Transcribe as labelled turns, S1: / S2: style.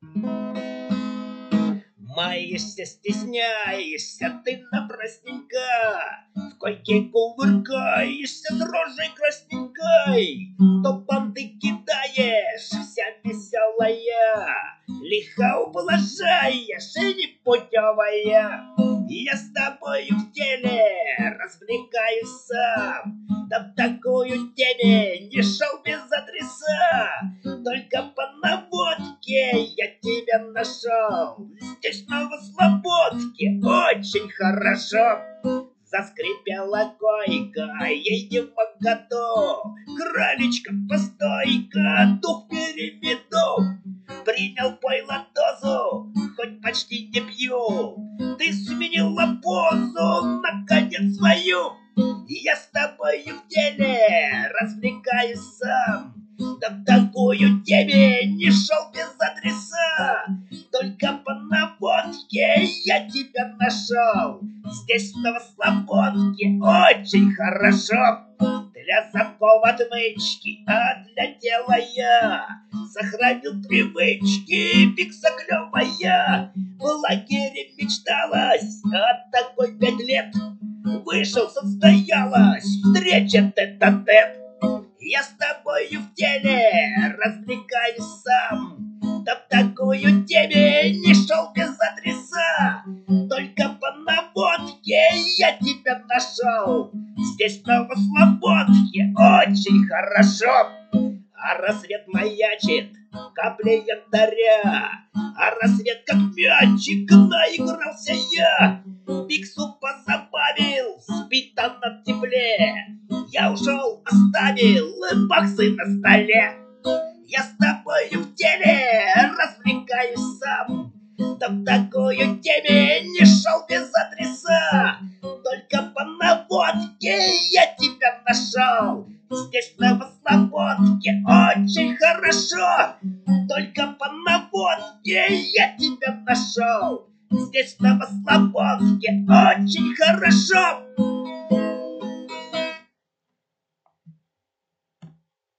S1: Маешься, стесняешься ты напрасненько, в койке кувыркаешься с рожей красненькой, то банды кидаешь, вся веселая, лихо ублажаешь и непутевая. Я с тобою в деле развлекаюсь сам, да в такую темень не шел без адреса. Только по наводке я тебя нашел. Здесь на Слободке очень хорошо. Заскрипела койка, едем в году. Кралечка, постой-ка, дух переведу. Принял пойло дозу, хоть почти не пью. Ты сменила позу, наконец свою. Я с тобою в деле развлекаюсь сам. Да в такую тебе не шел без адреса. Только по наводке я тебя нашел. Здесь в Новослободке очень хорошо. Для замков отмычки, а для дела я сохранил привычки пиксоклевая. В лагере мечталось, а такой 5 лет. Вышел, состоялась встреча тет-а-тет. Я с тобою в деле развлекаюсь сам. Да в такую тебе не шел без адреса. Только по наводке я тебя нашел. Здесь в Новослободке очень хорошо. А рассвет маячит каплей янтаря, а рассвет как мячик наигрался я. Пиксу позабавил, спит она в тепле. Я ушел, оставил боксы на столе. Я с тобою в деле развлекаюсь сам. Да в такую теме не шел без адреса. Только по наводке я тебя нашел. Здесь в Новослободке очень хорошо. Только по наводке я тебя нашел. Здесь в Новослободке очень хорошо.